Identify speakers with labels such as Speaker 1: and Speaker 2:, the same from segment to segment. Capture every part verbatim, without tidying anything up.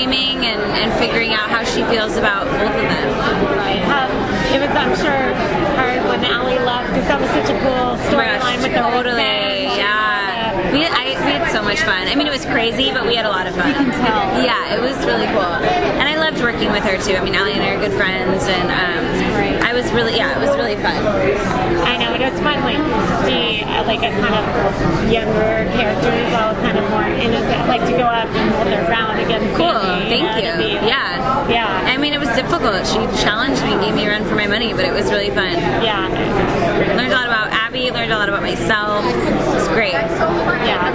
Speaker 1: framing and, and figuring out how she feels about both of them.
Speaker 2: Right. Um, it was, I'm sure, hard when Allie left because that was such a cool storyline with the whole
Speaker 1: Totally,
Speaker 2: thing.
Speaker 1: yeah. We had, I, we had so much fun. I mean, it was crazy, but we had a lot of fun.
Speaker 2: You can tell.
Speaker 1: Yeah, it was really cool. And I loved working with her too. I mean, Allie and I are good friends, and um, I was really, yeah, it was really fun.
Speaker 2: I know, it was fun like, to see uh, like a kind of younger characters, all kind of more innocent, like to go up and hold their ground against
Speaker 1: Cool,
Speaker 2: Sandy,
Speaker 1: thank
Speaker 2: know,
Speaker 1: you.
Speaker 2: to be, like,
Speaker 1: Yeah.
Speaker 2: Yeah.
Speaker 1: I mean, it was difficult. She challenged me, gave me a run for my money, but it was really fun.
Speaker 2: Yeah.
Speaker 1: Learned a lot about Abby, learned a lot about myself. It was great.
Speaker 2: Yeah.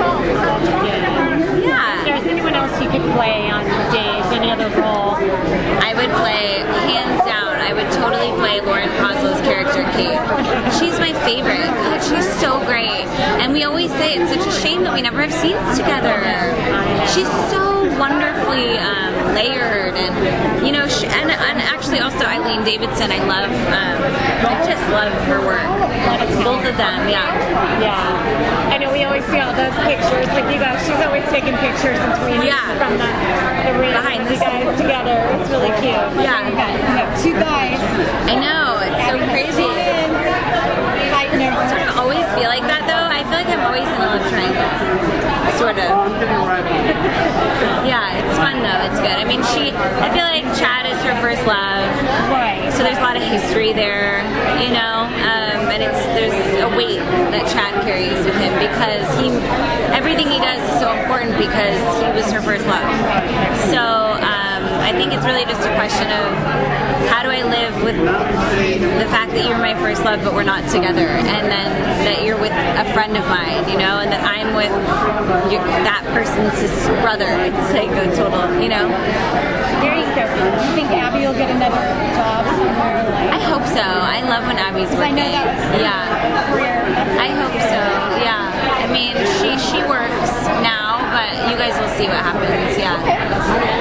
Speaker 1: Yeah.
Speaker 2: If there's anyone else you could play on stage, any other role?
Speaker 1: I would play, hands down, I would totally play Lauren Koslow's character, Kate. She's my favorite. God, she's so great. And we always say it's such a shame that we never have scenes together. She's so wonderfully um, layered, and you know, she, and, and actually also Eileen Davidson, I love, um, I just love her work. Both of them, yeah.
Speaker 2: Yeah. I know we always see all those pictures with you guys. She's always taking pictures and tweeting
Speaker 1: Yeah.
Speaker 2: from the, the room
Speaker 1: Behind
Speaker 2: with you
Speaker 1: the
Speaker 2: guys together. It's really cute.
Speaker 1: Yeah.
Speaker 2: You got, you have two guys.
Speaker 1: I know, it's so crazy.
Speaker 2: Sort
Speaker 1: of always feel like that though. I feel like I'm always in a love triangle. Sort of. Yeah, it's fun though. It's good. I mean, she, I feel like Chad is her first love.
Speaker 2: Right.
Speaker 1: So there's a lot of history there, you know, um, and it's, there's a weight that Chad carries with him because he, everything he does is so important because he was her first love. So um, I think it's really just a question of how do I live with the fact that you're my first love but we're not together, and then that you're with a friend of mine, you know, and that I'm with your, that person's brother. It's like a total, you know.
Speaker 2: Very certain. Do you think Abby will get another job somewhere? Like,
Speaker 1: I hope so. I love when Abby's working.
Speaker 2: I know that was
Speaker 1: yeah.
Speaker 2: career.
Speaker 1: I hope so. Yeah. I mean, she she works now, but you guys will see what happens. Yeah.
Speaker 2: Okay.